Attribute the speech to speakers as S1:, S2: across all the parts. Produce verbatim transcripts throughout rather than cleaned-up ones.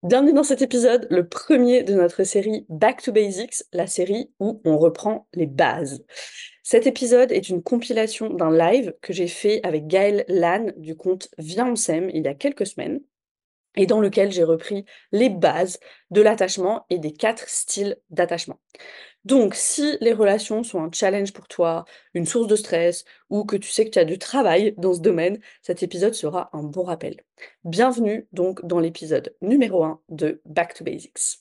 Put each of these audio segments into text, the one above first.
S1: Bienvenue dans cet épisode, le premier de notre série Back to Basics, la série où on reprend les bases. Cet épisode est une compilation d'un live que j'ai fait avec Gaël Lannes du compte Viens on s'aime il y a quelques semaines et dans lequel j'ai repris les bases de l'attachement et des quatre styles d'attachement. Donc, si les relations sont un challenge pour toi, une source de stress, ou que tu sais que tu as du travail dans ce domaine, cet épisode sera un bon rappel. Bienvenue donc dans l'épisode numéro un de Back to Basics.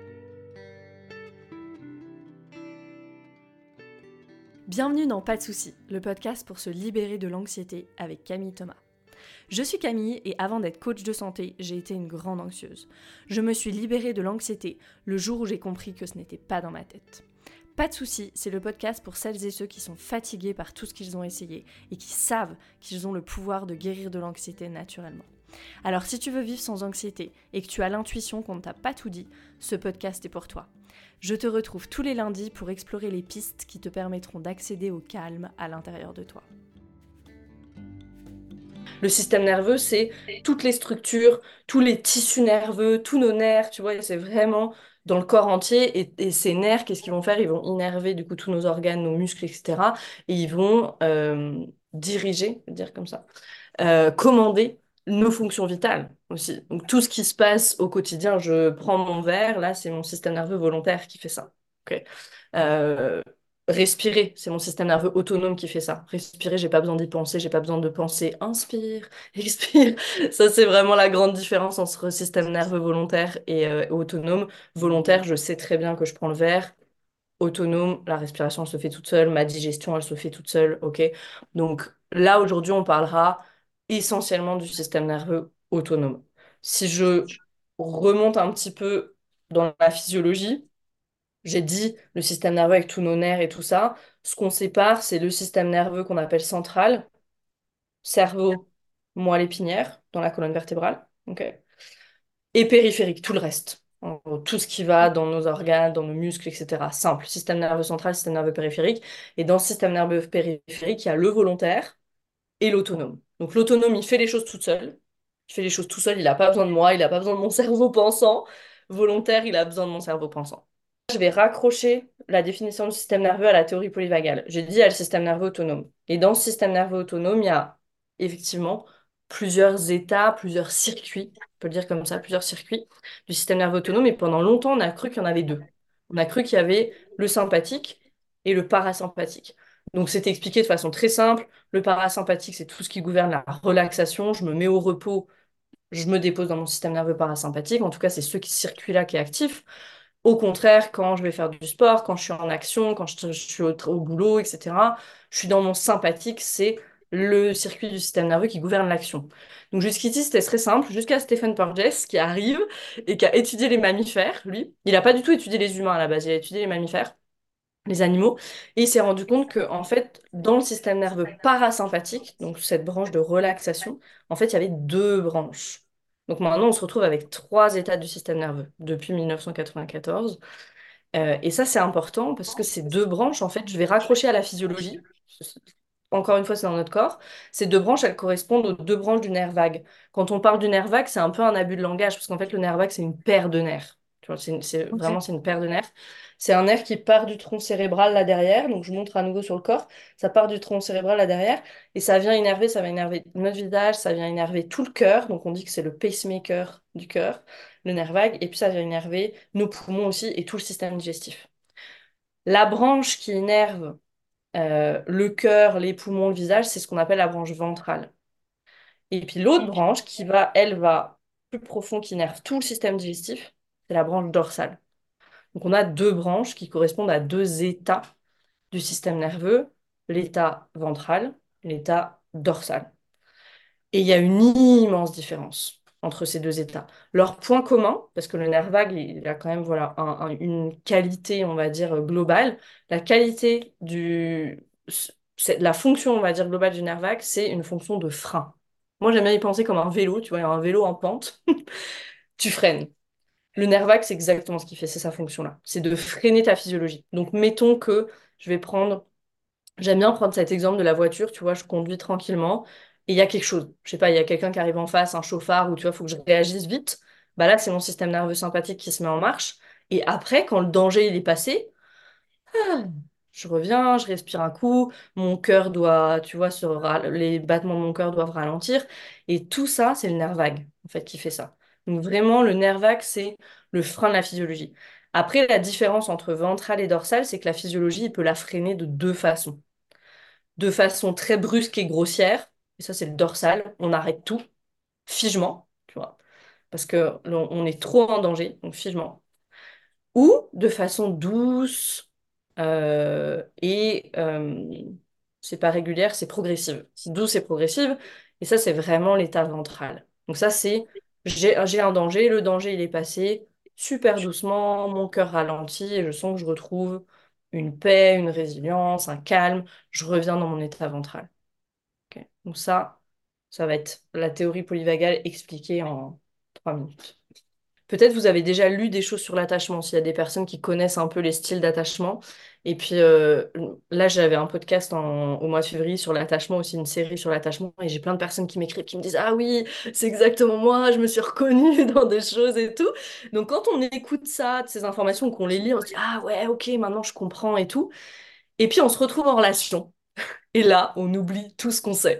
S2: Bienvenue dans Pas de soucis, le podcast pour se libérer de l'anxiété avec Camille Thomas. Je suis Camille et avant d'être coach de santé, j'ai été une grande anxieuse. Je me suis libérée de l'anxiété le jour où j'ai compris que ce n'était pas dans ma tête. Pas de soucis, c'est le podcast pour celles et ceux qui sont fatigués par tout ce qu'ils ont essayé et qui savent qu'ils ont le pouvoir de guérir de l'anxiété naturellement. Alors si tu veux vivre sans anxiété et que tu as l'intuition qu'on ne t'a pas tout dit, ce podcast est pour toi. Je te retrouve tous les lundis pour explorer les pistes qui te permettront d'accéder au calme à l'intérieur de toi.
S1: Le système nerveux, c'est toutes les structures, tous les tissus nerveux, tous nos nerfs, tu vois, c'est vraiment dans le corps entier. Et, et ces nerfs, qu'est-ce qu'ils vont faire? Ils vont innerver du coup tous nos organes, nos muscles, et cetera. Et ils vont euh, diriger, je veux dire comme ça, euh, commander nos fonctions vitales aussi. Donc tout ce qui se passe au quotidien, je prends mon verre, là c'est mon système nerveux volontaire qui fait ça. Ok. Euh, Respirer, c'est mon système nerveux autonome qui fait ça. Respirer, j'ai pas besoin d'y penser, j'ai pas besoin de penser. Inspire, expire. Ça c'est vraiment la grande différence entre système nerveux volontaire et euh, autonome. Volontaire, je sais très bien que je prends le verre. Autonome, la respiration elle se fait toute seule, ma digestion elle se fait toute seule, ok? Donc là aujourd'hui on parlera essentiellement du système nerveux autonome. Si je remonte un petit peu dans la physiologie, j'ai dit le système nerveux avec tous nos nerfs et tout ça, ce qu'on sépare c'est le système nerveux qu'on appelle central, cerveau, moelle épinière dans la colonne vertébrale, ok? Et périphérique, tout le reste. En gros, tout ce qui va dans nos organes, dans nos muscles, et cetera. Simple. Système nerveux central, système nerveux périphérique. Et dans ce système nerveux périphérique, il y a le volontaire et l'autonome. Donc l'autonome, il fait les choses tout seul. Il fait les choses tout seul, il n'a pas besoin de moi, il n'a pas besoin de mon cerveau pensant. Volontaire, il a besoin de mon cerveau pensant. Je vais raccrocher la définition du système nerveux à la théorie polyvagale. J'ai dit, il y a le système nerveux autonome. Et dans ce système nerveux autonome, il y a effectivement plusieurs états, plusieurs circuits, on peut le dire comme ça, plusieurs circuits du système nerveux autonome. Et pendant longtemps, on a cru qu'il y en avait deux. On a cru qu'il y avait le sympathique et le parasympathique. Donc, c'était expliqué de façon très simple. Le parasympathique, c'est tout ce qui gouverne la relaxation. Je me mets au repos, je me dépose dans mon système nerveux parasympathique. En tout cas, c'est ce circuit-là qui est actif. Au contraire, quand je vais faire du sport, quand je suis en action, quand je, je suis au, au boulot, et cetera, je suis dans mon sympathique, c'est le circuit du système nerveux qui gouverne l'action. Donc jusqu'ici, c'était très simple, jusqu'à Stephen Porges qui arrive et qui a étudié les mammifères, lui. Il n'a pas du tout étudié les humains à la base, il a étudié les mammifères, les animaux, et il s'est rendu compte que, en fait, dans le système nerveux parasympathique, donc cette branche de relaxation, en fait, il y avait deux branches. Donc maintenant, on se retrouve avec trois états du système nerveux depuis mille neuf cent quatre-vingt-quatorze. Euh, et ça, c'est important parce que ces deux branches, en fait, je vais raccrocher à la physiologie. Encore une fois, c'est dans notre corps. Ces deux branches, elles correspondent aux deux branches du nerf vague. Quand on parle du nerf vague, c'est un peu un abus de langage parce qu'en fait, le nerf vague, c'est une paire de nerfs. Tu vois, c'est une- c'est-
S2: Ok.
S1: vraiment, c'est une paire de nerfs. C'est un nerf qui part du tronc cérébral là derrière. Donc, je montre à nouveau sur le corps. Ça part du tronc cérébral là derrière et ça vient énerver, ça va énerver notre visage, ça vient énerver tout le cœur. Donc, on dit que c'est le pacemaker du cœur, le nerf vague. Et puis, ça vient énerver nos poumons aussi et tout le système digestif. La branche qui énerve euh, le cœur, les poumons, le visage, c'est ce qu'on appelle la branche ventrale. Et puis l'autre branche qui va, elle, va plus profond, qui innerve tout le système digestif, c'est la branche dorsale. Donc on a deux branches qui correspondent à deux états du système nerveux, l'état ventral, l'état dorsal. Et il y a une immense différence entre ces deux états. Leur point commun, parce que le nerf vague, il a quand même voilà, un- un- une qualité, on va dire, globale. La qualité du... c'est- La fonction, on va dire, globale du nerf vague, c'est une fonction de frein. Moi, j'aime bien y penser comme un vélo, tu vois, un vélo en pente, tu freines. Le nerf vague, c'est exactement ce qu'il fait, c'est sa fonction-là. C'est de freiner ta physiologie. Donc, mettons que je vais prendre J'aime bien prendre cet exemple de la voiture, tu vois, je conduis tranquillement et il y a quelque chose. Je sais pas, il y a quelqu'un qui arrive en face, un chauffard, ou tu vois, il faut que je réagisse vite. bah là, c'est mon système nerveux sympathique qui se met en marche. Et après, quand le danger il est passé, ah, je reviens, je respire un coup, mon cœur doit, tu vois, se ra- les battements de mon cœur doivent ralentir. Et tout ça, c'est le nerf vague, en fait, qui fait ça. Donc vraiment, le nerf vague, c'est le frein de la physiologie. Après, la différence entre ventral et dorsal, c'est que la physiologie, il peut la freiner de deux façons. De façon très brusque et grossière, et ça, c'est le dorsal, on arrête tout, figement, tu vois, parce que l'on- on est trop en danger, donc figement ou de façon douce euh, et euh, c'est pas régulière, c'est progressive. Douce et progressive, et ça c'est vraiment l'état ventral. Donc ça c'est j'ai j'ai un danger, le danger il est passé super doucement, mon cœur ralentit et je sens que je retrouve une paix, une résilience, un calme, je reviens dans mon état ventral. Ok. Donc ça, ça va être la théorie polyvagale expliquée en trois minutes. Peut-être vous avez déjà lu des choses sur l'attachement, s'il y a des personnes qui connaissent un peu les styles d'attachement. Et puis euh, là, j'avais un podcast en- au mois de février sur l'attachement, aussi une série sur l'attachement. Et j'ai plein de personnes qui m'écrivent, qui me disent, ah oui, c'est exactement moi, je me suis reconnue dans des choses et tout. Donc quand on écoute ça, de ces informations, qu'on les lit, on se dit, ah ouais, ok, maintenant je comprends et tout. Et puis on se retrouve en relation. Et là, on oublie tout ce qu'on sait.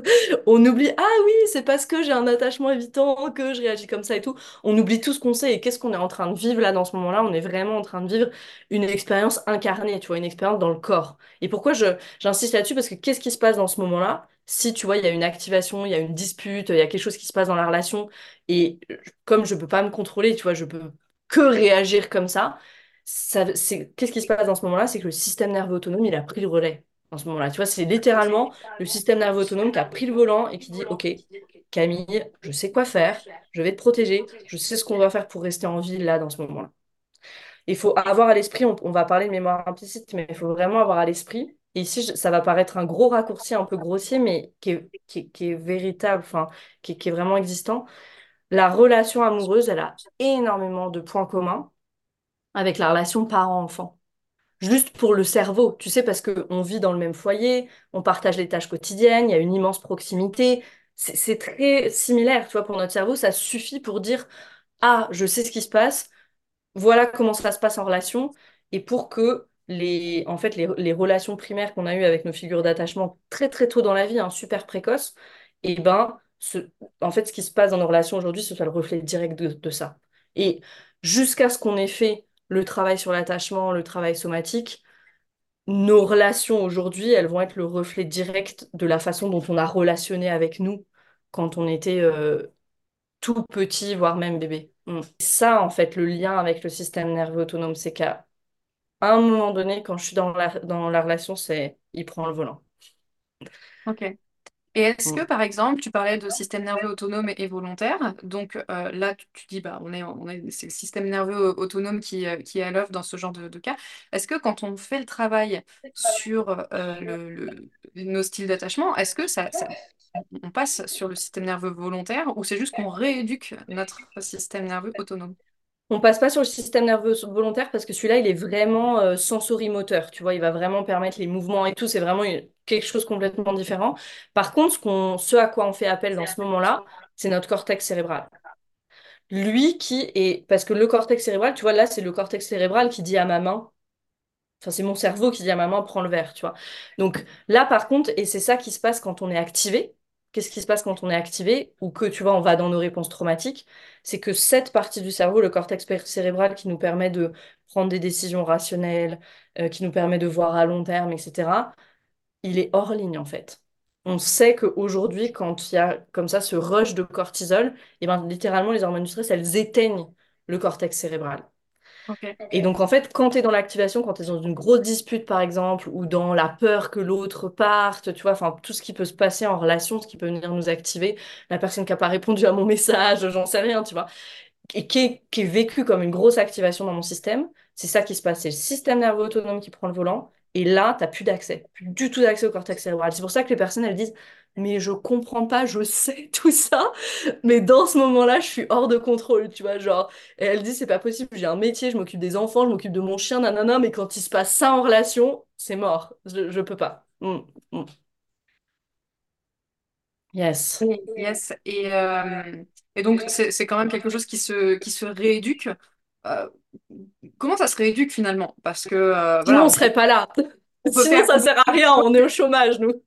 S1: On oublie, ah oui, c'est parce que j'ai un attachement évitant que je réagis comme ça et tout. On oublie tout ce qu'on sait et qu'est-ce qu'on est en train de vivre là dans ce moment-là. On est vraiment en train de vivre une expérience incarnée, tu vois, une expérience dans le corps. Et pourquoi je, j'insiste là-dessus? Parce que qu'est-ce qui se passe dans ce moment-là? Si tu vois, il y a une activation, il y a une dispute, il y a quelque chose qui se passe dans la relation et euh, comme je peux pas me contrôler, tu vois, je peux que réagir comme ça. Ça, c'est, qu'est-ce qui se passe dans ce moment-là? C'est que le système nerveux autonome, il a pris le relais en ce moment-là. Tu vois, c'est littéralement le système nerveux autonome qui a pris le volant et qui dit, OK, Camille, je sais quoi faire, je vais te protéger, je sais ce qu'on doit faire pour rester en vie là dans ce moment-là. Il faut avoir à l'esprit, on, on va parler de mémoire implicite, mais il faut vraiment avoir à l'esprit. Et ici, je- ça va paraître un gros raccourci un peu grossier, mais qui est, qui est- qui est véritable, enfin, qui est, qui est vraiment existant. La relation amoureuse, elle a énormément de points communs avec la relation parent-enfant. Juste pour le cerveau, tu sais, parce qu'on vit dans le même foyer, on partage les tâches quotidiennes, il y a une immense proximité. C'est c'est très similaire, tu vois, pour notre cerveau, ça suffit pour dire, ah, je sais ce qui se passe, voilà comment ça se passe en relation, et pour que les, en fait, les, les relations primaires qu'on a eues avec nos figures d'attachement très très tôt dans la vie, hein, super précoces, et ben, ce, en fait, ce qui se passe dans nos relations aujourd'hui, ce soit le reflet direct de, de ça. Et jusqu'à ce qu'on ait fait le travail sur l'attachement, le travail somatique, nos relations aujourd'hui, elles vont être le reflet direct de la façon dont on a relationné avec nous quand on était euh, tout petit, voire même bébé. Mm. Ça, en fait, le lien avec le système nerveux autonome, c'est qu'à un moment donné, quand je suis dans la, dans la relation, c'est il prend le volant.
S2: Ok. Et est-ce que,
S1: Mm.
S2: par exemple, tu parlais de système nerveux autonome et volontaire, donc euh, là, tu, tu dis, bah, on est, on est, c'est le système nerveux autonome qui, euh, qui est à l'œuvre dans ce genre de, de cas. Est-ce que quand on fait le travail sur euh, le, le- nos styles d'attachement, est-ce que ça, ça- on passe sur le système nerveux volontaire ou c'est juste qu'on rééduque notre système nerveux autonome?
S1: On passe pas sur le système nerveux volontaire parce que celui-là, il est vraiment euh, sensorimoteur. Tu vois, il va vraiment permettre les mouvements et tout. C'est vraiment une- quelque chose de complètement différent. Par contre, ce qu'on, ce à quoi on fait appel dans ce moment-là, c'est notre cortex cérébral. Lui qui est... Parce que le cortex cérébral, tu vois, là, c'est le cortex cérébral qui dit à ma main, enfin, c'est mon cerveau qui dit à ma main, prends le verre, tu vois. Donc là, par contre, et c'est ça qui se passe quand on est activé, qu'est-ce qui se passe quand on est activé, ou que, tu vois, on va dans nos réponses traumatiques, c'est que cette partie du cerveau, le cortex pé- cérébral qui nous permet de prendre des décisions rationnelles, euh, qui nous permet de voir à long terme, et cetera, il est hors ligne, en fait. On sait qu'aujourd'hui, quand il y a comme ça ce rush de cortisol, et ben, littéralement, les hormones du stress, elles éteignent le cortex cérébral.
S2: Ok.
S1: Et donc, en fait, quand tu es dans l'activation, quand tu es dans une grosse dispute, par exemple, ou dans la peur que l'autre parte, tu vois, enfin, tout ce qui peut se passer en relation, ce qui peut venir nous activer, la personne qui n'a pas répondu à mon message, j'en sais rien, tu vois, et qui est, qui est vécu comme une grosse activation dans mon système, c'est ça qui se passe. C'est le système nerveux autonome qui prend le volant. Et là, tu n'as plus d'accès, plus du tout d'accès au cortex cérébral. C'est pour ça que les personnes, elles disent, mais je comprends pas, je sais tout ça, mais dans ce moment-là, je suis hors de contrôle, tu vois, genre. Et elle dit, c'est pas possible, j'ai un métier, je m'occupe des enfants, je m'occupe de mon chien, nanana, mais quand il se passe ça en relation, c'est mort. Je, je peux pas. Mm, mm. Yes.
S3: Oui. Yes. Et, euh, et donc, c'est c'est quand même quelque chose qui se, qui se rééduque. Euh, Comment ça se rééduque finalement? Parce que euh,
S1: Sinon,
S3: voilà,
S1: on
S3: on peut,
S1: serait pas là.
S3: on peut
S1: Sinon,
S3: faire.
S1: ça
S3: on peut-
S1: sert à rien. On est au chômage, nous.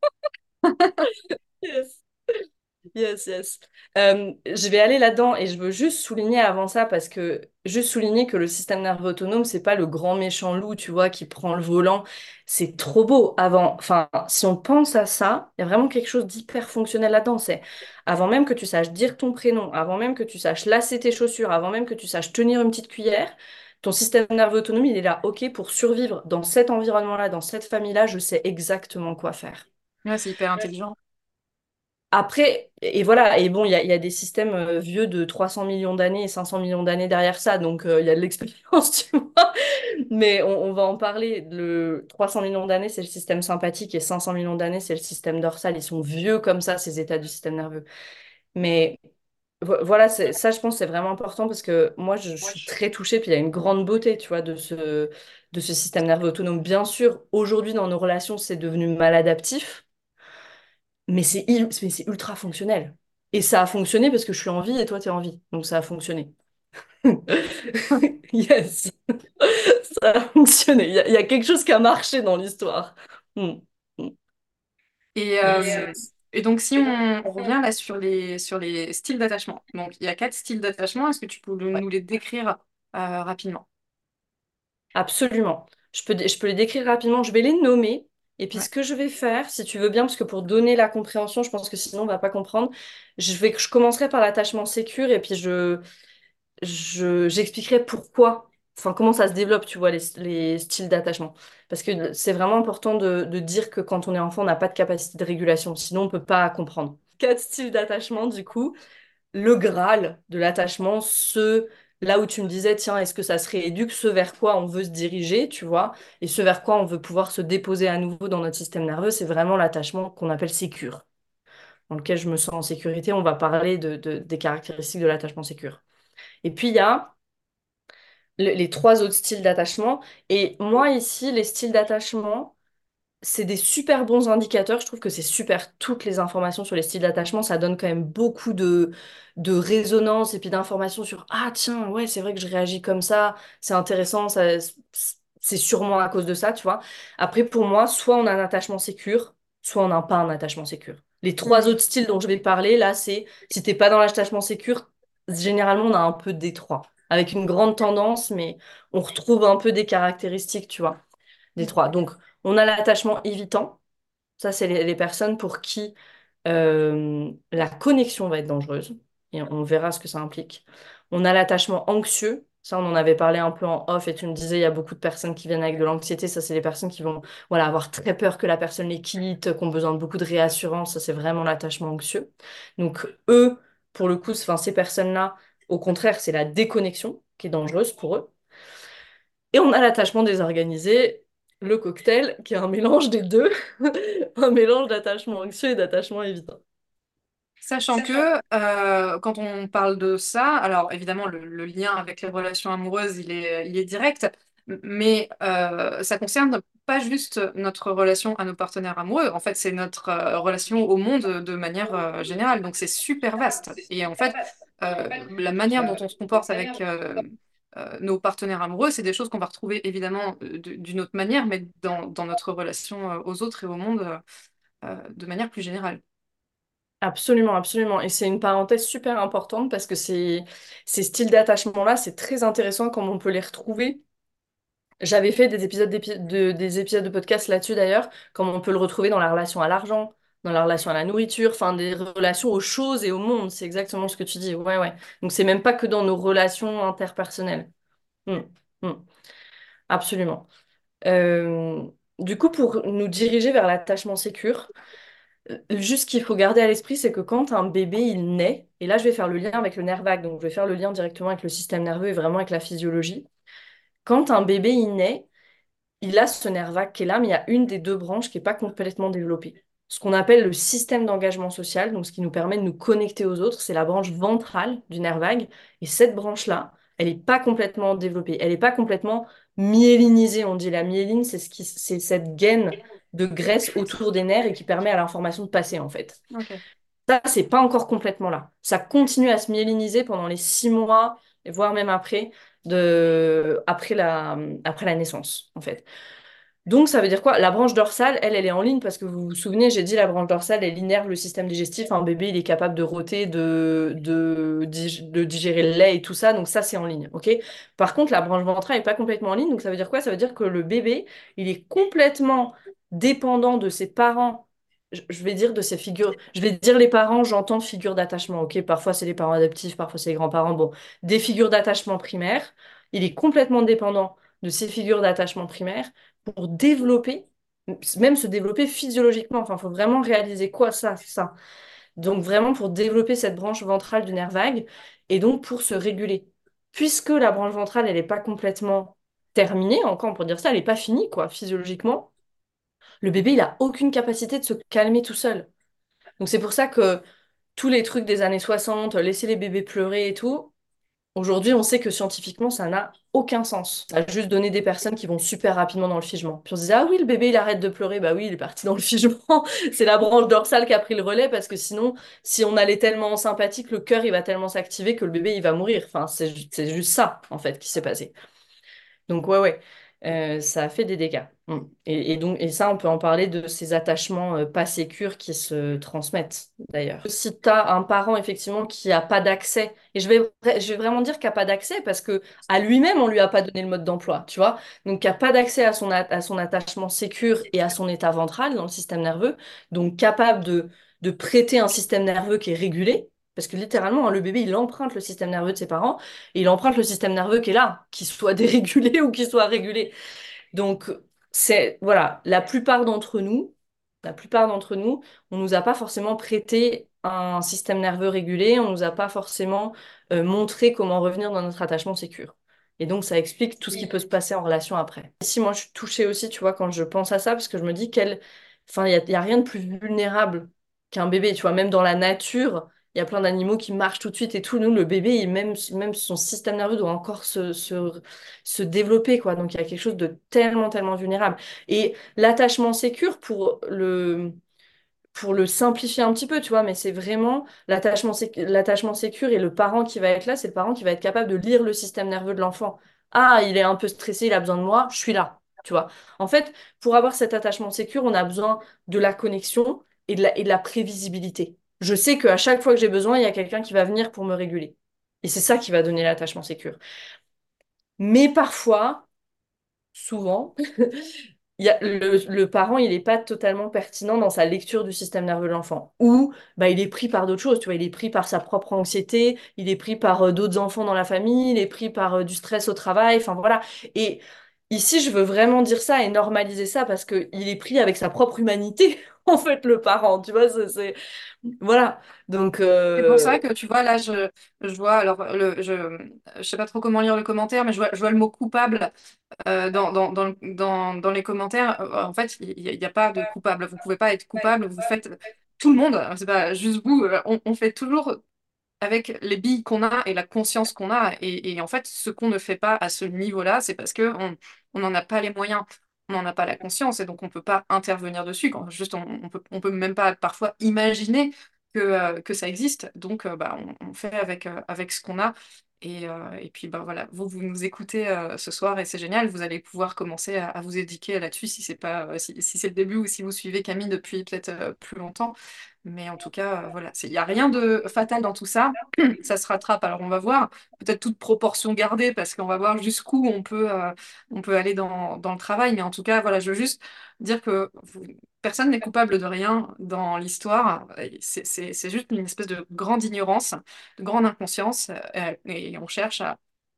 S1: Yes. Yes, yes. Euh, je vais aller là-dedans et je veux juste souligner avant ça parce que juste souligner que le système nerveux autonome, c'est pas le grand méchant loup, tu vois, qui prend le volant. C'est trop beau. Avant, enfin, si on pense à ça, il y a vraiment quelque chose d'hyper fonctionnel là-dedans. C'est avant même que tu saches dire ton prénom, avant même que tu saches lasser tes chaussures, avant même que tu saches tenir une petite cuillère, ton système nerveux autonome, il est là, ok, pour survivre dans cet environnement-là, dans cette famille-là, je sais exactement quoi faire.
S3: Ouais, c'est hyper intelligent.
S1: Après, et voilà, et bon, il y a, il y a des systèmes euh, vieux de trois cents millions d'années et cinq cents millions d'années derrière ça, donc euh, il y a de l'expérience, tu vois. Mais on, on va en parler. Le trois cents millions d'années, c'est le système sympathique et cinq cents millions d'années, c'est le système dorsal. Ils sont vieux comme ça, ces états du système nerveux. Mais vo- voilà, c'est- ça, je pense, c'est vraiment important parce que moi, je, je suis très touchée, puis il y a une grande beauté, tu vois, de ce, de ce système nerveux autonome. Bien sûr, aujourd'hui, dans nos relations, c'est devenu maladaptif. Mais c'est il- mais c'est ultra fonctionnel. Et ça a fonctionné parce que je suis en vie et toi, tu es en vie. Donc ça a fonctionné. Yes, ça a fonctionné. Il y a, il y a quelque chose qui a marché dans l'histoire. Mm. Mm.
S3: Et,
S1: Yes.
S3: euh, et donc, si on, on revient là sur les, sur les styles d'attachement. Donc, il y a quatre styles d'attachement. Est-ce que tu peux
S1: Ouais,
S3: nous les décrire euh, rapidement?
S1: absolument. Je peux, dé- je peux les décrire rapidement. Je vais les nommer. Et puis
S3: Ouais.
S1: ce que je vais faire, si tu veux bien, parce que pour donner la compréhension, je pense que sinon on va pas comprendre, je vais, je commencerai par l'attachement sécure et puis je, je, j'expliquerai pourquoi, enfin comment ça se développe, tu vois, les, les styles d'attachement. Parce que c'est vraiment important de, de dire que quand on est enfant, on n'a pas de capacité de régulation, sinon on peut pas comprendre. Quatre styles d'attachement, du coup, le Graal de l'attachement, ce là où tu me disais, tiens, est-ce que ça se rééduque, ce vers quoi on veut se diriger, tu vois, et ce vers quoi on veut pouvoir se déposer à nouveau dans notre système nerveux, c'est vraiment l'attachement qu'on appelle sécure, dans lequel je me sens en sécurité. On va parler de, de- des caractéristiques de l'attachement sécure. Et puis il y a le- les trois autres styles d'attachement. Et moi, ici, les styles d'attachement, c'est des super bons indicateurs. Je trouve que c'est super. Toutes les informations sur les styles d'attachement, ça donne quand même beaucoup de, de résonance et puis d'informations sur, ah tiens, ouais, c'est vrai que je réagis comme ça, c'est intéressant, ça, c'est sûrement à cause de ça, tu vois. Après, pour moi, soit on a un attachement sécure, soit on n'a pas un attachement sécure. Les trois
S3: Hmm.
S1: autres styles dont je vais parler, là, c'est si t'es pas dans l'attachement sécure, généralement, on a un peu des trois, avec une grande tendance, mais on retrouve un peu des caractéristiques, tu vois, des trois. Donc, on a l'attachement évitant. Ça, c'est les, les personnes pour qui euh, la connexion va être dangereuse. Et on verra ce que ça implique. On a l'attachement anxieux. Ça, on en avait parlé un peu en off et tu me disais, il y a beaucoup de personnes qui viennent avec de l'anxiété. Ça, c'est les personnes qui vont voilà, avoir très peur que la personne les quitte, qui ont besoin de beaucoup de réassurance. Ça, c'est vraiment l'attachement anxieux. Donc, eux, pour le coup, enfin, ces personnes-là, au contraire, c'est la déconnexion qui est dangereuse pour eux. Et on a l'attachement désorganisé, le cocktail, qui est un mélange des deux, un mélange d'attachement anxieux et d'attachement évitant.
S3: Sachant que euh, quand on parle de ça, alors évidemment le, le lien avec les relations amoureuses, il est, il est direct, mais euh, ça concerne pas juste notre relation à nos partenaires amoureux, en fait c'est notre euh, relation au monde de manière euh, générale, donc c'est super vaste. Et en fait, euh, la manière dont on se comporte avec euh, euh, nos partenaires amoureux, c'est des choses qu'on va retrouver évidemment euh, d- d'une autre manière, mais dans, dans notre relation euh, aux autres et au monde euh, euh, de manière plus générale.
S1: Absolument, absolument. Et c'est une parenthèse super importante parce que ces, ces styles d'attachement-là, c'est très intéressant comme on peut les retrouver. J'avais fait des épisodes, d'épi- de, des épisodes de podcast là-dessus d'ailleurs, comme on peut le retrouver dans la relation à l'argent, dans la relation à la nourriture, enfin des relations aux choses et au monde. C'est exactement ce que tu dis. Ouais, ouais. Donc c'est même pas que dans nos relations interpersonnelles. Mm, mm. Absolument. Euh, du coup, pour nous diriger vers l'attachement sécure, euh, juste ce qu'il faut garder à l'esprit, c'est que quand un bébé, il naît, et là je vais faire le lien avec le nerf vague, donc je vais faire le lien directement avec le système nerveux et vraiment avec la physiologie. Quand un bébé, il naît, il a ce nerf vague qui est là, mais il y a une des deux branches qui n'est pas complètement développée. Ce qu'on appelle le système d'engagement social, donc ce qui nous permet de nous connecter aux autres, c'est la branche ventrale du nerf vague. Et cette branche-là, elle n'est pas complètement développée. Elle n'est pas complètement myélinisée. On dit la myéline, c'est ce qui, c'est cette gaine de graisse autour des nerfs et qui permet à l'information de passer, en fait.
S3: Ok.
S1: Ça, c'est pas encore complètement là. Ça continue à se myéliniser pendant les six mois, et voire même après, de... après la... après la naissance, en fait. Donc, ça veut dire quoi? La branche dorsale, elle, elle est en ligne parce que vous vous souvenez, j'ai dit la branche dorsale, elle innerve le système digestif. Un bébé, il est capable de rôter, de, de, dig- de digérer le lait et tout ça. Donc, ça, c'est en ligne. OK? Par contre, la branche ventrale n'est pas complètement en ligne. Donc, ça veut dire quoi? Ça veut dire que le bébé, il est complètement dépendant de ses parents. Je je vais dire de ses figures. Je vais dire les parents, j'entends figures d'attachement. OK? Parfois, c'est les parents adoptifs, parfois, c'est les grands-parents. Bon, des figures d'attachement primaires. Il est complètement dépendant de ces figures d'attachement primaires pour développer, même se développer physiologiquement. Enfin, il faut vraiment réaliser quoi ça, ça. Donc vraiment pour développer cette branche ventrale du nerf vague et donc pour se réguler. Puisque la branche ventrale, elle n'est pas complètement terminée, encore pour dire ça, elle n'est pas finie, quoi, physiologiquement, le bébé, il a aucune capacité de se calmer tout seul. Donc c'est pour ça que tous les trucs des années soixante, laisser les bébés pleurer et tout, aujourd'hui, on sait que scientifiquement, ça n'a aucun sens. Ça a juste donné des personnes qui vont super rapidement dans le figement. Puis on se disait, ah oui, le bébé, il arrête de pleurer. Bah oui, il est parti dans le figement. C'est la branche dorsale qui a pris le relais parce que sinon, si on allait tellement en sympathique, le cœur, il va tellement s'activer que le bébé, il va mourir. Enfin, c'est ju- c'est juste ça, en fait, qui s'est passé. Donc ouais, ouais, euh, ça a fait des dégâts. Mm. Et, et donc, et ça, on peut en parler de ces attachements euh, pas sécures qui se transmettent d'ailleurs. Si tu as un parent effectivement qui a pas d'accès, et je vais, vra- je vais vraiment dire qu'il n'a pas d'accès parce que à lui-même, on lui a pas donné le mode d'emploi, tu vois. Donc, qui n'a pas d'accès à son, a- à son attachement sécure et à son état ventral dans le système nerveux, donc capable de, de prêter un système nerveux qui est régulé. Parce que littéralement, hein, le bébé, il emprunte le système nerveux de ses parents et il emprunte le système nerveux qui est là, qu'il soit dérégulé ou qu'il soit régulé. Donc, c'est, voilà, la plupart d'entre nous, la plupart d'entre nous, on nous a pas forcément prêté un système nerveux régulé, on nous a pas forcément euh, montré comment revenir dans notre attachement sécure. Et donc, ça explique tout ce qui peut se passer en relation après. Ici, moi, je suis touchée aussi, tu vois, quand je pense à ça, parce que je me dis qu'elle, enfin, il y a, y a rien de plus vulnérable qu'un bébé, tu vois, même dans la nature. Il y a plein d'animaux qui marchent tout de suite et tout. Nous, le bébé, il, même, même son système nerveux doit encore se, se, se développer, quoi. Donc, il y a quelque chose de tellement, tellement vulnérable. Et l'attachement sécure, pour le, pour le simplifier un petit peu, tu vois, mais c'est vraiment l'attachement sé- l'attachement sécure et le parent qui va être là, c'est le parent qui va être capable de lire le système nerveux de l'enfant. Ah, il est un peu stressé, il a besoin de moi, je suis là, tu vois. En fait, pour avoir cet attachement sécure, on a besoin de la connexion et de la, et de la prévisibilité. Je sais qu'à chaque fois que j'ai besoin, il y a quelqu'un qui va venir pour me réguler. Et c'est ça qui va donner l'attachement sécure. Mais parfois, souvent, il y a, le, le parent, il n'est pas totalement pertinent dans sa lecture du système nerveux de l'enfant. Ou bah, il est pris par d'autres choses, tu vois, il est pris par sa propre anxiété, il est pris par euh, d'autres enfants dans la famille, il est pris par euh, du stress au travail, enfin voilà. Et ici, je veux vraiment dire ça et normaliser ça parce qu'il est pris avec sa propre humanité, en fait, le parent, tu vois, c'est... c'est- Voilà. Donc,
S3: C'est pour
S1: euh,
S3: ça que tu vois, là, je, je vois, alors, le, je, je sais pas trop comment lire le commentaire, mais je vois, je vois le mot coupable euh, dans, dans, dans, le- dans, dans les commentaires. Euh, En fait, il n'y a, il y a pas de coupable. Vous pouvez pas être coupable. Vous faites tout le monde, c'est pas juste vous. euh, On, on fait toujours avec les billes qu'on a et la conscience qu'on a. Et, et en fait, ce qu'on ne fait pas à ce niveau-là, c'est parce que on on n'en a pas les moyens. On n'en a pas la conscience et donc on peut pas intervenir dessus. Quand juste on, on peut, on peut même pas parfois imaginer que, euh, que ça existe. Donc euh, bah, on, on fait avec, euh, avec ce qu'on a. Et, euh, et puis bah, voilà, vous, vous nous écoutez euh, ce soir et c'est génial. Vous allez pouvoir commencer à, à vous éduquer là-dessus si c'est pas, euh, si, si c'est le début ou si vous suivez Camille depuis peut-être euh, plus longtemps. Mais en tout cas, euh, voilà, il n'y a rien de fatal dans tout ça. Ça se rattrape, alors on va voir, peut-être toute proportion gardée, parce qu'on va voir jusqu'où on peut, euh, on peut aller dans, dans le travail. Mais en tout cas, voilà, je veux juste dire que vous- personne n'est coupable de rien dans l'histoire. Et C'est c'est- c'est juste une espèce de grande ignorance, de grande inconscience, euh, et on cherche à,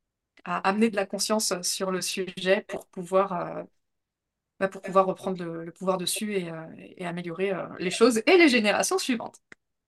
S3: à amener de la conscience sur le sujet pour pouvoir, euh, bah, pour pouvoir reprendre le, le pouvoir dessus et, euh, et améliorer, euh, les choses et les générations suivantes.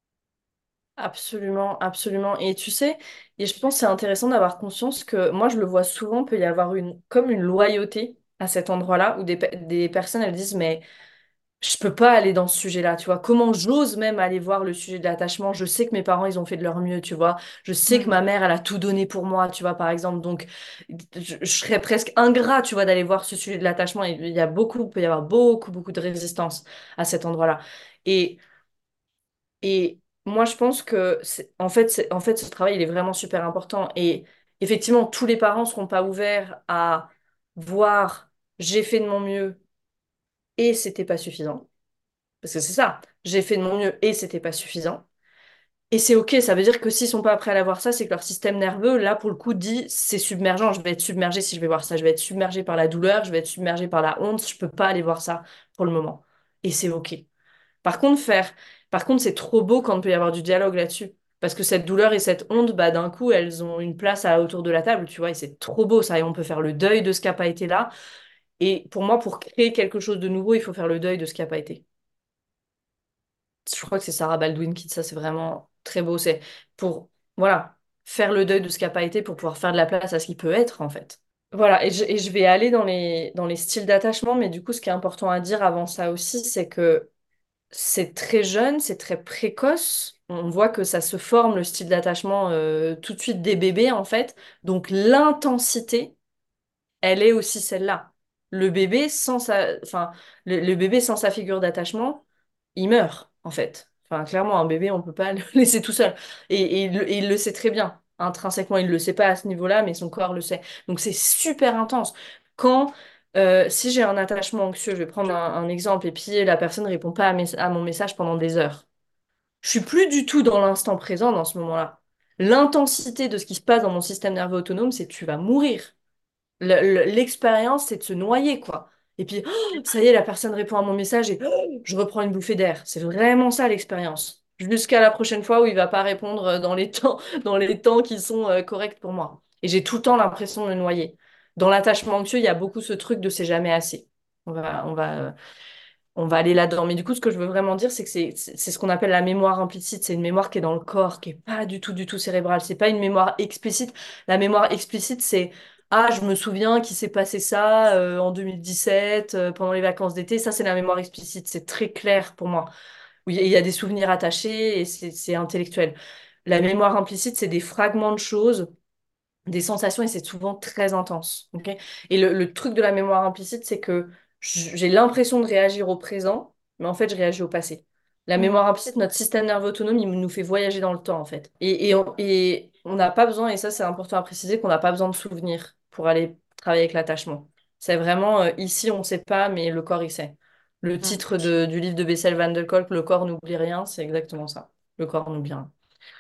S1: absolument, absolument. Et tu sais, et je pense que c'est intéressant d'avoir conscience que moi, je le vois souvent, peut y avoir une, comme une loyauté à cet endroit-là où des, pe- des personnes, elles disent, mais je peux pas aller dans ce sujet-là, tu vois. Comment j'ose même aller voir le sujet de l'attachement? Je sais que mes parents, ils ont fait de leur mieux, tu vois. Je sais que
S3: Mm.
S1: ma mère, elle a tout donné pour moi, tu vois, par exemple. Donc, je, je serais presque ingrat, tu vois, d'aller voir ce sujet de l'attachement. Il y a beaucoup, il peut y avoir beaucoup, beaucoup de résistance à cet endroit-là. Et et moi, je pense que, c'est- en fait, c'est- en fait, ce travail, il est vraiment super important. Et effectivement, tous les parents ne seront pas ouverts à voir, j'ai fait de mon mieux et c'était pas suffisant. Parce que c'est ça, j'ai fait de mon mieux et c'était pas suffisant. Et c'est OK, ça veut dire que s'ils sont pas prêts à la voir ça, c'est que leur système nerveux, là, pour le coup, dit, c'est submergent, je vais être submergé si je vais voir ça, je vais être submergé par la douleur, je vais être submergé par la honte, je peux pas aller voir ça pour le moment. Et c'est OK. Par contre, faire, par contre, c'est trop beau quand il peut y avoir du dialogue là-dessus. Parce que cette douleur et cette honte, bah, d'un coup, elles ont une place à, autour de la table, tu vois, et c'est trop beau ça. Et on peut faire le deuil de ce qui n'a pas été là. Et pour moi, pour créer quelque chose de nouveau, il faut faire le deuil de ce qui n'a pas été. Je crois que c'est Sarah Baldwin qui dit ça, c'est vraiment très beau. C'est pour, voilà, faire le deuil de ce qui n'a pas été pour pouvoir faire de la place à ce qui peut être, en fait. Voilà, et je, et je vais aller dans les, dans les styles d'attachement, mais du coup, ce qui est important à dire avant ça aussi, c'est que c'est très jeune, c'est très précoce. On voit que ça se forme, le style d'attachement, euh, tout de suite des bébés, en fait. Donc l'intensité, elle est aussi celle-là. Le bébé sans sa, enfin, le, le bébé sans sa figure d'attachement, il meurt, en fait. Enfin, clairement, un bébé, on peut pas le laisser tout seul. Et, et il, le et il le sait très bien. Intrinsèquement, il le sait pas à ce niveau-là, mais son corps le sait. Donc c'est super intense. Quand, euh, si j'ai un attachement anxieux, je vais prendre un, un exemple, et puis la personne ne répond pas à, mes- à mon message pendant des heures. Je suis plus du tout dans l'instant présent dans ce moment-là. L'intensité de ce qui se passe dans mon système nerveux autonome, c'est tu vas mourir. Le- le- L'expérience, c'est de se noyer, quoi. Et puis, oh, ça y est, la personne répond à mon message et oh, je reprends une bouffée d'air. C'est vraiment ça l'expérience. Jusqu'à la prochaine fois où il va pas répondre euh, dans les temps, dans les temps qui sont euh, corrects pour moi. Et j'ai tout le temps l'impression de me noyer. Dans l'attachement anxieux, il y a beaucoup ce truc de c'est jamais assez. On va, on va, euh, on va aller là-dedans. Mais du coup, ce que je veux vraiment dire, c'est que c'est c'est c'est ce qu'on appelle la mémoire implicite. C'est une mémoire qui est dans le corps, qui est pas du tout, du tout cérébrale. C'est pas une mémoire explicite. La mémoire explicite, c'est ah, je me souviens qu'il s'est passé ça euh, en deux mille dix-sept, euh, pendant les vacances d'été. Ça, c'est la mémoire explicite. C'est très clair pour moi. Où il y a il y a des souvenirs attachés et c'est c'est intellectuel. La mémoire implicite, c'est des fragments de choses, des sensations et c'est souvent très intense. Ok. Et le, le truc de la mémoire implicite, c'est que j- j'ai l'impression de réagir au présent, mais en fait, je réagis au passé. La
S3: Mm.
S1: mémoire implicite, notre système nerveux autonome, il nous fait voyager dans le temps, en fait. Et, et on et on n'a pas besoin, et ça, c'est important à préciser, qu'on n'a pas besoin de souvenirs pour aller travailler avec l'attachement. C'est vraiment, euh, ici, on ne sait pas, mais le corps, il sait. Le
S3: Mm.
S1: titre de- du livre de Bessel van der Kolk, Le corps n'oublie rien, c'est exactement ça. Le corps n'oublie rien.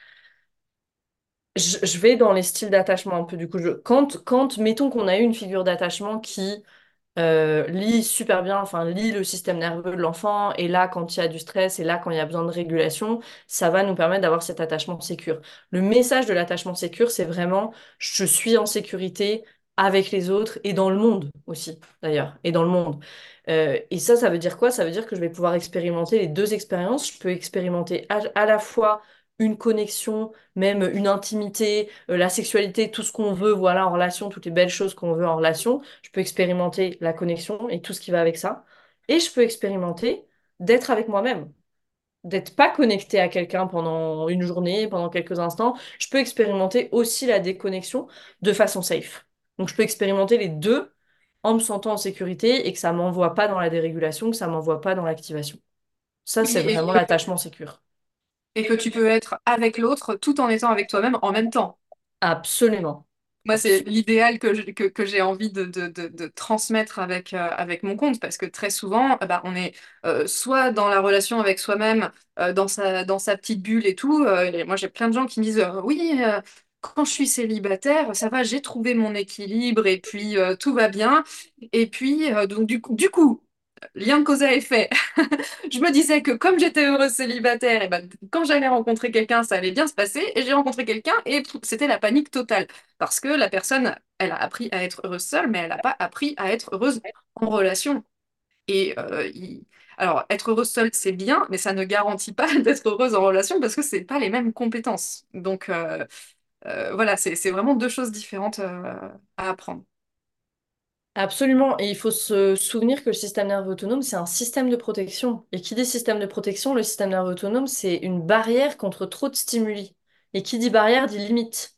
S1: Je, je vais dans les styles d'attachement un peu du coup. Je, quand, quand, mettons qu'on a eu une figure d'attachement qui euh, lit super bien, enfin lit le système nerveux de l'enfant, et là quand il y a du stress, et là quand il y a besoin de régulation, ça va nous permettre d'avoir cet attachement sécure. Le message de l'attachement sécure, c'est vraiment je suis en sécurité avec les autres et dans le monde aussi, d'ailleurs, et dans le monde. Euh, et ça, ça veut dire quoi? Ça veut dire que je vais pouvoir expérimenter les deux expériences. Je peux expérimenter à, à la fois une connexion, même une intimité, euh, la sexualité, tout ce qu'on veut, voilà, en relation, toutes les belles choses qu'on veut en relation. Je peux expérimenter la connexion et tout ce qui va avec ça. Et je peux expérimenter d'être avec moi-même, d'être pas connecté à quelqu'un pendant une journée, pendant quelques instants. Je peux expérimenter aussi la déconnexion de façon safe. Donc je peux expérimenter les deux en me sentant en sécurité et que ça m'envoie pas dans la dérégulation, que ça m'envoie pas dans l'activation. Ça,
S3: Oui,
S1: c'est vraiment
S3: et,
S1: l'attachement sécure.
S3: et que tu peux être avec l'autre tout en étant avec toi-même en même temps.
S1: Absolument.
S3: Moi, c'est
S1: Absolument.
S3: l'idéal que, je- que, que j'ai envie de, de, de, de transmettre avec, euh, avec mon compte, parce que très souvent, euh, bah, on est euh, soit dans la relation avec soi-même, euh, dans sa, dans sa petite bulle et tout. Euh, et moi, j'ai plein de gens qui me disent, euh, oui, euh, quand je suis célibataire, ça va, j'ai trouvé mon équilibre et puis euh, tout va bien. Et puis, euh, donc, du coup, du coup, lien de cause à effet. Je me disais que comme j'étais heureuse célibataire, et ben, quand j'allais rencontrer quelqu'un, ça allait bien se passer. Et j'ai rencontré quelqu'un et pff, c'était la panique totale. Parce que la personne, elle a appris à être heureuse seule, mais elle n'a pas appris à être heureuse en relation. Et euh, il- alors, être heureuse seule, c'est bien, mais ça ne garantit pas d'être heureuse en relation parce que c'est pas les mêmes compétences. Donc euh, euh, voilà, c'est c'est vraiment deux choses différentes euh, à apprendre.
S1: Absolument. Et il faut se souvenir que le système nerveux autonome, c'est un système de protection. Et qui dit système de protection, le système nerveux autonome, c'est une barrière contre trop de stimuli. Et qui dit barrière dit limite.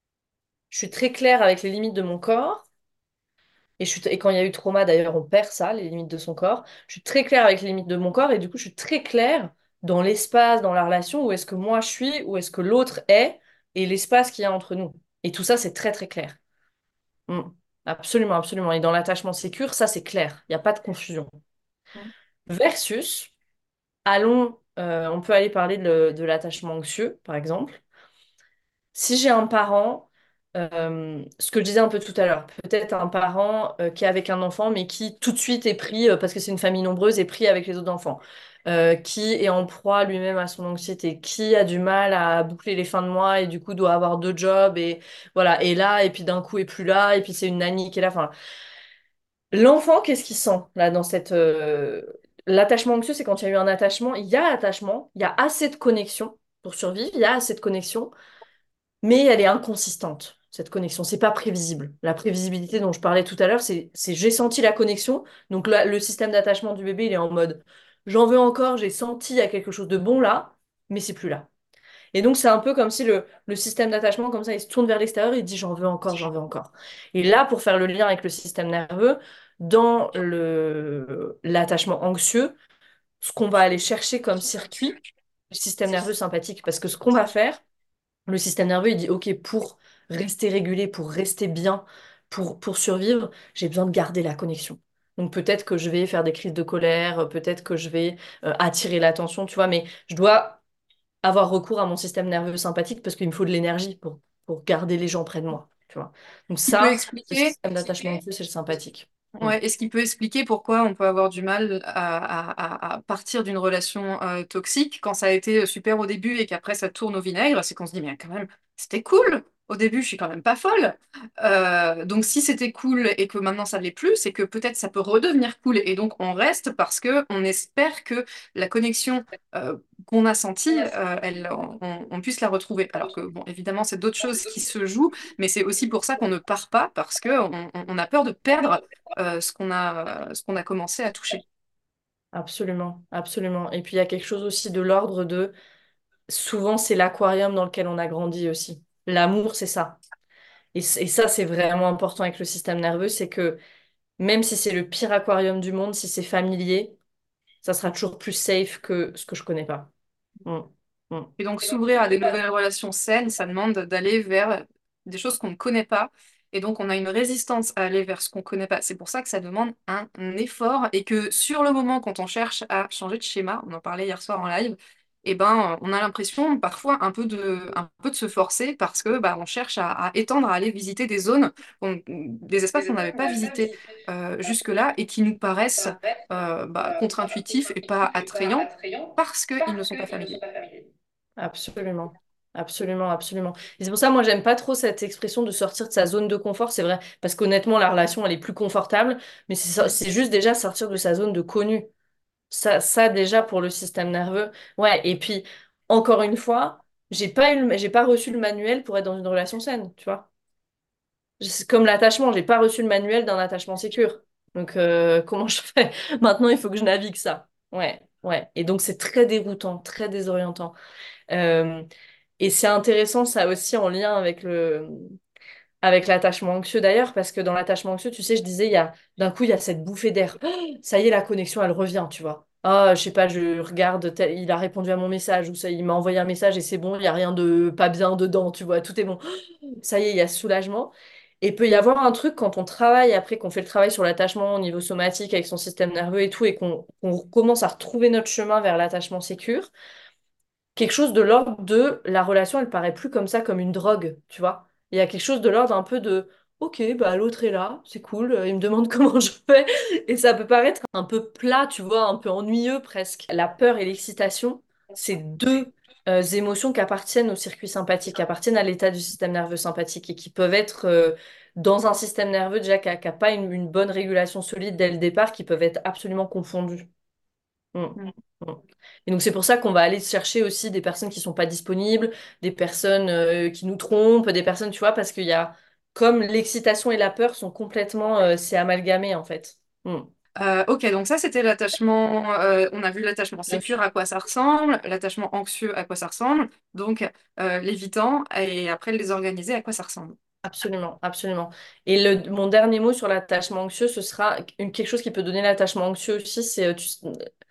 S1: Je suis très claire avec les limites de mon corps. Et, je suis, et quand il y a eu trauma, d'ailleurs, on perd ça, les limites de son corps. Je suis très claire avec les limites de mon corps. Et du coup, je suis très claire dans l'espace, dans la relation, où est-ce que moi je suis, où est-ce que l'autre est, et l'espace qu'il y a entre nous. Et tout ça, c'est très très clair. Mm. Absolument, absolument. Et dans l'attachement sécure, ça c'est clair. Il n'y a pas de confusion. Versus, allons, euh, on peut aller parler de, de l'attachement anxieux, par exemple. Si j'ai un parent, euh, ce que je disais un peu tout à l'heure, peut-être un parent euh, qui est avec un enfant, mais qui tout de suite est pris, euh, parce que c'est une famille nombreuse, est pris avec les autres enfants, euh, qui est en proie lui-même à son anxiété, qui a du mal à boucler les fins de mois et du coup doit avoir deux jobs et voilà, et là, et puis d'un coup est plus là, et puis c'est une nanny qui est là. Enfin, l'enfant, qu'est-ce qu'il sent là dans cette... euh, L'attachement anxieux, c'est quand il y a eu un attachement, il y a attachement, il y a assez de connexion pour survivre, il y a assez de connexion, mais elle est inconsistante, cette connexion. C'est pas prévisible. La prévisibilité dont je parlais tout à l'heure, c'est c'est j'ai senti la connexion. Donc là, le système d'attachement du bébé, il est en mode j'en veux encore, j'ai senti il y a quelque chose de bon là, mais c'est plus là. Et donc c'est un peu comme si le, le système d'attachement, comme ça, il se tourne vers l'extérieur et il dit j'en veux encore, j'en veux encore. Et là, pour faire le lien avec le système nerveux, dans le l'attachement anxieux, ce qu'on va aller chercher comme circuit, le système nerveux sympathique. Parce que ce qu'on va faire, le système nerveux, il dit, OK, pour rester régulé, pour rester bien, pour, pour survivre, j'ai besoin de garder la connexion. Donc peut-être que je vais faire des crises de colère, euh, peut-être que je vais euh, attirer l'attention, tu vois, mais je dois avoir recours à mon système nerveux sympathique parce qu'il me faut de l'énergie pour, pour garder les gens près de moi, tu vois. Donc
S3: Qui peut
S1: ça, le
S3: expliquer
S1: système d'attachement anxieux, c'est le sympathique. Mm.
S3: Ouais, et ce qui peut expliquer pourquoi on peut avoir du mal à, à- à- à partir d'une relation euh, toxique quand ça a été super au début et qu'après ça tourne au vinaigre, c'est qu'on se dit, mais quand même, c'était cool. Au début, je suis quand même pas folle. Euh, donc si c'était cool et que maintenant ça l'est plus, c'est que peut-être ça peut redevenir cool et donc on reste parce que on espère que la connexion euh, qu'on a sentie, euh, elle, on, on puisse la retrouver. Alors que bon, évidemment, c'est d'autres choses qui se jouent, mais c'est aussi pour ça qu'on ne part pas parce que on on a peur de perdre euh, ce qu'on a, ce qu'on a commencé à toucher.
S1: Absolument, absolument. Et puis il y a quelque chose aussi de l'ordre de, souvent c'est l'aquarium dans lequel on a grandi aussi. L'amour, c'est ça. Et, c- et ça, c'est vraiment important avec le système nerveux, c'est que même si c'est le pire aquarium du monde, si c'est familier, ça sera toujours plus safe que ce que je connais pas. Mm. Mm.
S3: Et donc s'ouvrir à des nouvelles relations saines, ça demande d'aller vers des choses qu'on ne connaît pas. Et donc on a une résistance à aller vers ce qu'on ne connaît pas. C'est pour ça que ça demande un, effort et que sur le moment, quand on cherche à changer de schéma, on en parlait hier soir en live, eh ben, on a l'impression parfois un peu de, un peu de se forcer parce que bah, on cherche à, à étendre, à aller visiter des zones, qu'on- des espaces qu'on n'avait pas visités euh, jusque-là et qui nous paraissent euh, bah, contre-intuitifs et pas attrayants parce qu'ils ne sont pas familiers.
S1: Absolument. Absolument, absolument. Et c'est pour ça, moi, j'aime pas trop cette expression de sortir de sa zone de confort, c'est vrai, parce qu'honnêtement, la relation, elle est plus confortable, mais c'est ça- c'est juste déjà sortir de sa zone de connu. Ça, ça déjà pour le système nerveux. Ouais, et puis encore une fois, j'ai pas eu, le- j'ai pas reçu le manuel pour être dans une relation saine, tu vois. C'est comme l'attachement, j'ai pas reçu le manuel d'un attachement sécure. Donc euh, comment je fais? Maintenant, il faut que je navigue ça. Ouais, ouais. Et donc c'est très déroutant, très désorientant. Euh, et c'est intéressant ça aussi en lien avec le avec l'attachement anxieux d'ailleurs, parce que dans l'attachement anxieux, tu sais, je disais, il y a d'un coup, il y a cette bouffée d'air. Oh, ça y est, la connexion, elle revient, tu vois. Ah, je sais pas, je regarde, tel- il a répondu à mon message, ou ça, il m'a envoyé un message et c'est bon, il n'y a rien de pas bien dedans, tu vois, tout est bon. Ça y est, il y a ce soulagement. Et il peut y avoir un truc quand on travaille, après qu'on fait le travail sur l'attachement au niveau somatique avec son système nerveux et tout, et qu'on qu'on commence à retrouver notre chemin vers l'attachement sécure, quelque chose de l'ordre de la relation, elle paraît plus comme ça, comme une drogue, tu vois. Il y a quelque chose de l'ordre un peu de ok, bah l'autre est là, c'est cool, euh, il me demande comment je fais. Et ça peut paraître un peu plat, tu vois, un peu ennuyeux presque. La peur et l'excitation, c'est deux euh, émotions qui appartiennent au circuit sympathique, qui appartiennent à l'état du système nerveux sympathique et qui peuvent être euh, dans un système nerveux déjà qui n'a pas une, une bonne régulation solide dès le départ, qui peuvent être absolument confondus. Mm. Mm. Et donc c'est pour ça qu'on va aller chercher aussi des personnes qui sont pas disponibles, des personnes euh, qui nous trompent, des personnes, tu vois, parce qu'il y a, comme l'excitation et la peur sont complètement, euh, c'est amalgamé en fait. Mm.
S3: Euh, ok, donc ça c'était l'attachement. Euh, on a vu l'attachement sécure, à quoi ça ressemble, l'attachement anxieux, à quoi ça ressemble, donc euh, l'évitant et après le désorganisé, à quoi ça ressemble.
S1: Absolument, absolument. Et le, mon dernier mot sur l'attachement anxieux, ce sera une, quelque chose qui peut donner l'attachement anxieux aussi, c'est euh, tu-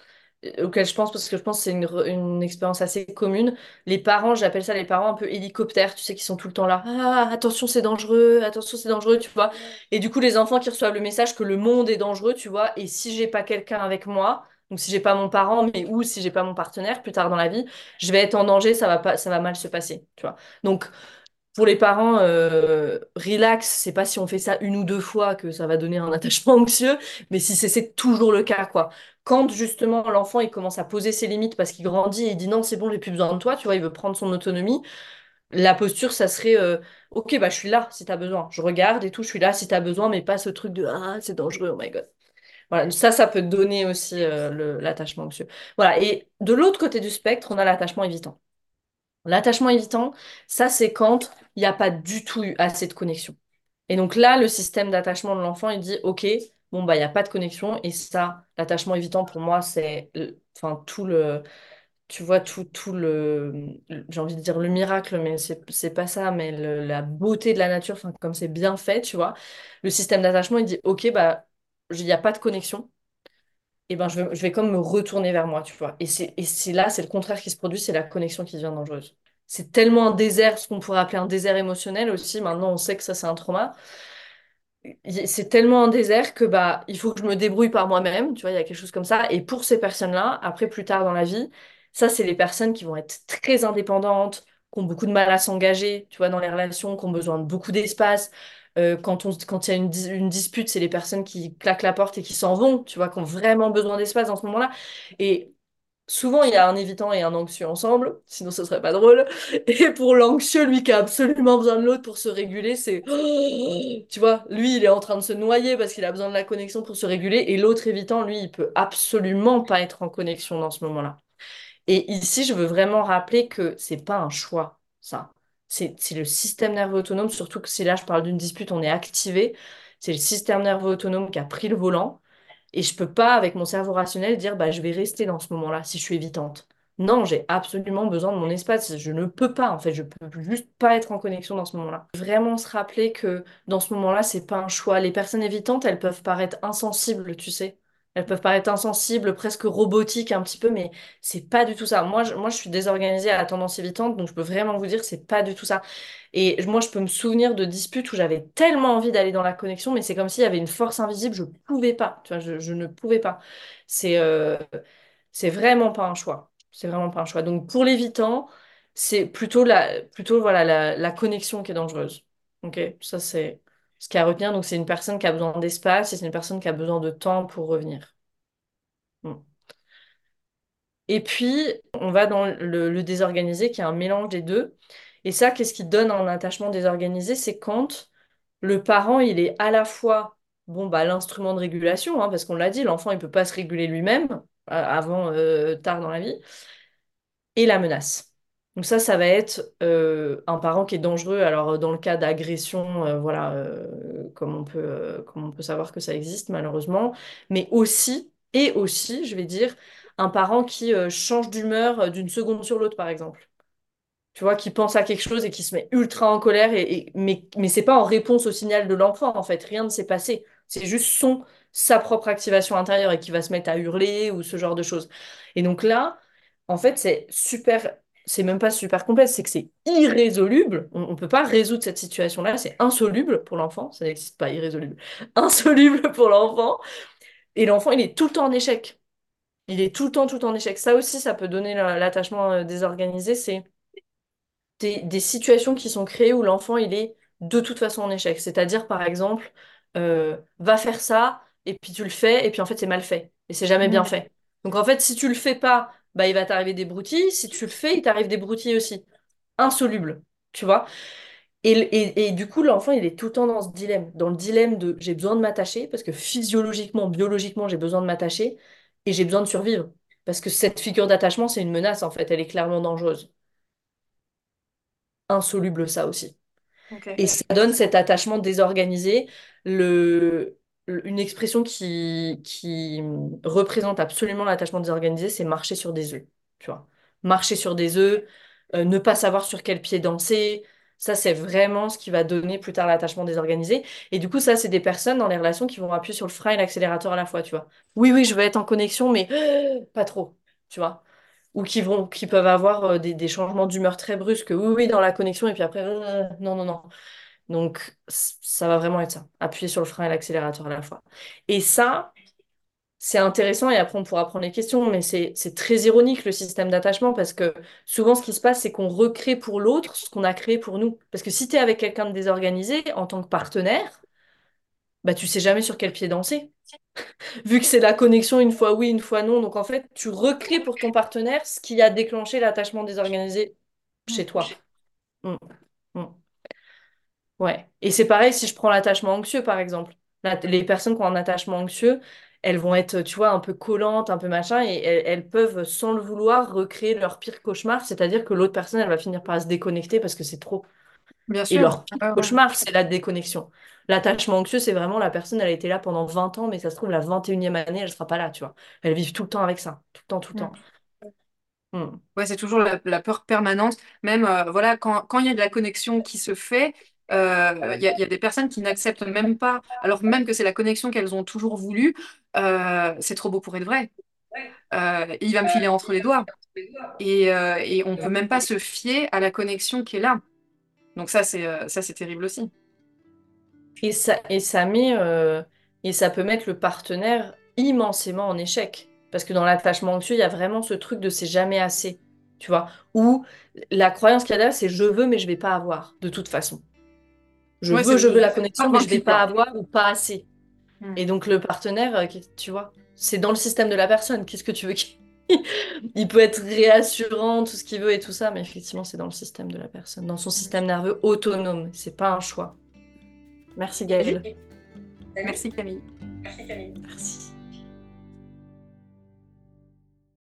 S1: auquel je pense, parce que je pense que c'est une, re- une expérience assez commune. Les parents, j'appelle ça les parents un peu hélicoptères, tu sais, qui sont tout le temps là. Ah, attention, c'est dangereux, attention, c'est dangereux, tu vois. Et du coup, les enfants qui reçoivent le message que le monde est dangereux, tu vois, et si j'ai pas quelqu'un avec moi, donc si j'ai pas mon parent, mais ou si j'ai pas mon partenaire plus tard dans la vie, je vais être en danger, ça va pas, ça va mal se passer, tu vois. Donc, pour les parents, euh, relax, c'est pas si on fait ça une ou deux fois que ça va donner un attachement anxieux, mais si c'est c'est toujours le cas, quoi. Quand justement l'enfant il commence à poser ses limites parce qu'il grandit et il dit non, c'est bon, j'ai plus besoin de toi, tu vois, il veut prendre son autonomie, la posture, ça serait euh, ok, bah je suis là si t'as besoin. Je regarde et tout, je suis là si t'as besoin, mais pas ce truc de ah, c'est dangereux, oh my God. Voilà, ça, ça peut donner aussi euh, le- l'attachement anxieux. Voilà, et de l'autre côté du spectre, on a l'attachement évitant. L'attachement évitant, ça, c'est quand il n'y a pas du tout eu assez de connexion. Et donc là, le système d'attachement de l'enfant, il dit, OK, bon, bah, il n'y a pas de connexion. Et ça, l'attachement évitant, pour moi, c'est euh, enfin, tout le, tu vois, tout, tout le, j'ai envie de dire le miracle, mais c'est, c'est pas ça, mais le- la beauté de la nature, enfin, comme c'est bien fait, tu vois. Le système d'attachement, il dit, OK, bah, il n'y a pas de connexion. Et ben, je vais, je vais comme me retourner vers moi, tu vois. Et c'est, et c'est là, c'est le contraire qui se produit, c'est la connexion qui devient dangereuse. C'est tellement un désert, ce qu'on pourrait appeler un désert émotionnel aussi. Maintenant, on sait que ça, c'est un trauma. Y- C'est tellement un désert que bah, il faut que je me débrouille par moi-même, tu vois, il y a quelque chose comme ça. Et pour ces personnes-là, après, plus tard dans la vie, ça, c'est les personnes qui vont être très indépendantes, qui ont beaucoup de mal à s'engager, tu vois, dans les relations, qui ont besoin de beaucoup d'espace. Euh, quand on, quand il y a une, dis- une dispute, c'est les personnes qui claquent la porte et qui s'en vont, tu vois, qui ont vraiment besoin d'espace dans ce moment-là. Et souvent, il y a un évitant et un anxieux ensemble, sinon ce serait pas drôle. Et pour l'anxieux, lui qui a absolument besoin de l'autre pour se réguler, c'est... Tu vois, lui, il est en train de se noyer parce qu'il a besoin de la connexion pour se réguler, et l'autre évitant, lui, il peut absolument pas être en connexion dans ce moment-là. Et ici, je veux vraiment rappeler que c'est pas un choix, ça. C'est c'est le système nerveux autonome, surtout que si là, je parle d'une dispute, on est activé. C'est le système nerveux autonome qui a pris le volant. Et je peux pas, avec mon cerveau rationnel, dire bah, je vais rester dans ce moment-là si je suis évitante. Non, j'ai absolument besoin de mon espace. Je ne peux pas, en fait, je peux juste pas être en connexion dans ce moment-là. Vraiment se rappeler que dans ce moment-là, c'est pas un choix. Les personnes évitantes, elles peuvent paraître insensibles, tu sais. Elles peuvent paraître insensibles, presque robotiques un petit peu, mais c'est pas du tout ça. Moi, je, moi, je suis désorganisée à la tendance évitante, donc je peux vraiment vous dire que c'est pas du tout ça. Et moi, je peux me souvenir de disputes où j'avais tellement envie d'aller dans la connexion, mais c'est comme s'il y avait une force invisible, je pouvais pas, tu vois, je, je ne pouvais pas. C'est euh, c'est vraiment pas un choix. C'est vraiment pas un choix. Donc pour l'évitant, c'est plutôt la, plutôt voilà la, la connexion qui est dangereuse. Ok, ça c'est ce qu'il y a à retenir. Donc c'est une personne qui a besoin d'espace et c'est une personne qui a besoin de temps pour revenir. Mm. Et puis, on va dans le, le désorganisé, qui est un mélange des deux. Et ça, qu'est-ce qui donne un attachement désorganisé? C'est quand le parent, il est à la fois, bon, bah, l'instrument de régulation, hein, parce qu'on l'a dit, l'enfant, il peut pas se réguler lui-même, euh, avant, euh, tard dans la vie, et la menace. Donc ça, ça va être euh, un parent qui est dangereux. Alors, dans le cas d'agression, euh, voilà, euh, comme on peut, euh, comme on peut savoir que ça existe, malheureusement, mais aussi, et aussi, je vais dire, un parent qui euh, change d'humeur euh, d'une seconde sur l'autre, par exemple. Tu vois, qui pense à quelque chose et qui se met ultra en colère, et, et- mais, mais c'est pas en réponse au signal de l'enfant, en fait. Rien ne s'est passé. C'est juste son, sa propre activation intérieure et qui va se mettre à hurler ou ce genre de choses. Et donc là, en fait, c'est super, c'est même pas super complexe, c'est que c'est irrésoluble. On, on peut pas résoudre cette situation-là, c'est insoluble pour l'enfant. Ça n'existe pas, irrésoluble. Insoluble pour l'enfant. Et l'enfant, il est tout le temps en échec. Il est tout le temps, tout le temps en échec. Ça aussi, ça peut donner la- l'attachement euh, désorganisé. C'est des, des situations qui sont créées où l'enfant, il est de toute façon en échec. C'est-à-dire, par exemple, euh, va faire ça, et puis tu le fais, et puis en fait, c'est mal fait. Et c'est jamais bien
S3: Mm.
S1: fait. Donc en fait, si tu le fais pas, bah, il va t'arriver des broutilles. Si tu le fais, il t'arrive des broutilles aussi. Insoluble. Tu vois? Et, et, et du coup, l'enfant, il est tout le temps dans ce dilemme. Dans le dilemme de j'ai besoin de m'attacher, parce que physiologiquement, biologiquement, j'ai besoin de m'attacher, et j'ai besoin de survivre. Parce que cette figure d'attachement, c'est une menace, en fait. Elle est clairement dangereuse. Insoluble, ça aussi.
S3: Ok.
S1: Et ça donne cet attachement désorganisé, le, le- une expression qui, qui représente absolument l'attachement désorganisé, c'est marcher sur des œufs, tu vois. Marcher sur des œufs, euh, ne pas savoir sur quel pied danser, Ça, c'est vraiment ce qui va donner plus tard l'attachement désorganisé. Et du coup, ça, c'est des personnes dans les relations qui vont appuyer sur le frein et l'accélérateur à la fois, tu vois. Oui, oui, je veux être en connexion, mais pas trop, tu vois. Ou qui vont, qui peuvent avoir euh, des, des changements d'humeur très brusques. Oui, oui, dans la connexion, et puis après, euh, non, non, non. Donc, c- ça va vraiment être ça. Appuyer sur le frein et l'accélérateur à la fois. Et ça, c'est intéressant, et après, on pourra prendre les questions, mais c'est, c'est très ironique, le système d'attachement, parce que souvent, ce qui se passe, c'est qu'on recrée pour l'autre ce qu'on a créé pour nous. Parce que si tu es avec quelqu'un de désorganisé, en tant que partenaire, bah, tu sais jamais sur quel pied danser. Vu que c'est la connexion une fois oui, une fois non. Donc, en fait, tu recrées pour ton partenaire ce qui a déclenché l'attachement désorganisé chez toi. Mm. Mm. Ouais. Et c'est pareil si je prends l'attachement anxieux, par exemple. La- les personnes qui ont un attachement anxieux, elles vont être, tu vois, un peu collantes, un peu machin, et elles, elles peuvent, sans le vouloir, recréer leur pire cauchemar. C'est-à-dire que l'autre personne, elle va finir par se déconnecter parce que c'est trop.
S3: Bien
S1: Et
S3: sûr.
S1: leur pire
S3: Ouais, ouais.
S1: cauchemar, c'est la déconnexion. L'attachement anxieux, c'est vraiment la personne, elle a été là pendant vingt ans, mais ça se trouve, la vingt et unième année, elle sera pas là, tu vois. Elles vivent tout le temps avec ça. Tout le temps, tout le temps.
S3: Mm.
S1: Hmm.
S3: Ouais, c'est toujours la, la peur permanente. Même euh, voilà, quand, quand il y a de la connexion qui se fait, euh, il y a, il y a des personnes qui n'acceptent même pas, alors même que c'est la connexion qu'elles ont toujours voulu, euh, c'est trop beau pour être vrai. Euh, il va me filer entre les doigts. Et, euh, et on peut même pas se fier à la connexion qui est là. Donc ça, c'est euh, ça, c'est terrible aussi.
S1: Et ça, et ça met, euh, et ça peut mettre le partenaire immensément en échec. Parce que dans l'attachement anxieux, il y a vraiment ce truc de c'est jamais assez. Tu vois? Ou la croyance qu'il y a derrière, c'est je veux, mais je vais pas avoir, de toute façon. Je
S3: Ouais, c'est
S1: veux, je
S3: le
S1: veux la
S3: pas
S1: connexion, mais je vais
S3: vaincu,
S1: pas
S3: quoi.
S1: avoir ou pas assez.
S3: Mm.
S1: Et donc le partenaire, euh, qui- tu vois, c'est dans le système de la personne. Qu'est-ce que tu veux qu'il... Il peut être réassurant, tout ce qu'il veut et tout ça, mais effectivement, c'est dans le système de la personne, dans son système nerveux autonome. C'est pas un choix. Merci Gaëlle.
S3: Merci Camille.
S1: Merci.